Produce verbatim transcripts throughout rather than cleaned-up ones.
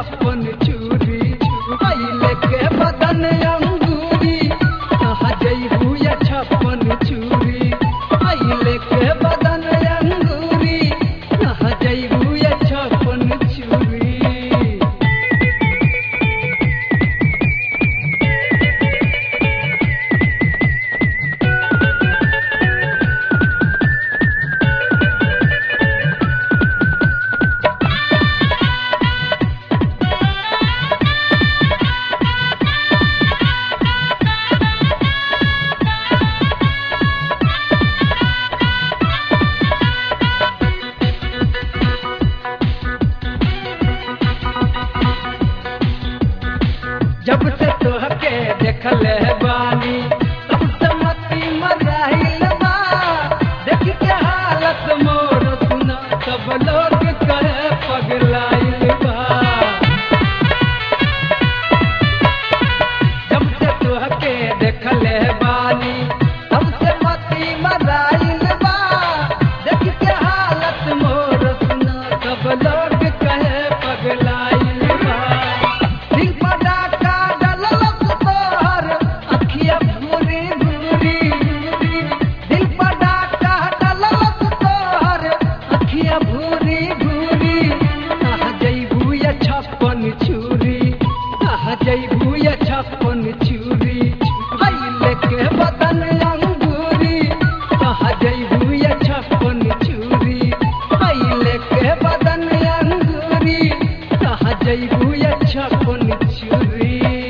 छप्पन चूरी अइले के बदन अंगूरी कहाँ जइबू या छप्पन चूरी अइले के बदन अंगूरी कहाँ जइबू या छप्पन चूरी। जब से तोहके देखल बानी तब से मती मराइल बा देख के हालत मोर सुना सब लोग कहे पगलाइल बा। जब से तोहके देखल बानी तब से मती मराइल बा देख के हालत मोर सुना सब लोग कहे पगलाइल बा। दिल पड़ा जइबू या छप्पन चूरी अइले के बदन अंगूरी कहाँ जइबू या छप्पन चूरी अइले के बदन अंगूरी कहाँ जइबू या छप्पन चूरी।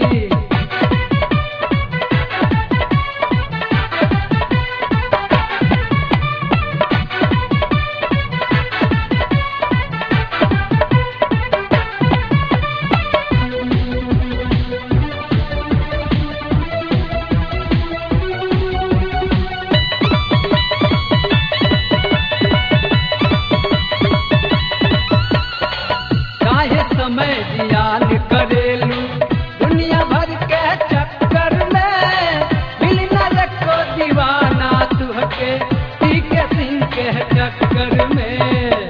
समय जियान करेलू दुनिया भर के चक्कर में मिलना रखो दीवाना तुहके ठीक सिंह के चक्कर में।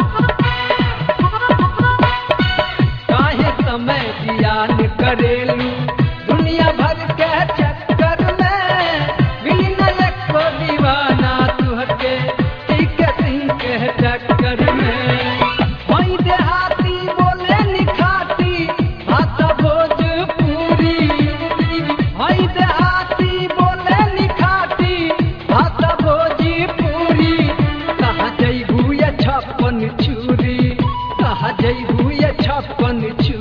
काहे समय जियान करेलू दुनिया भर के चक्कर में मिलना रखो दीवाना तुहके ठीक सिंह के चक्कर में। छप्पन चूरी कहाँ जइबू या छप्पन चूरी।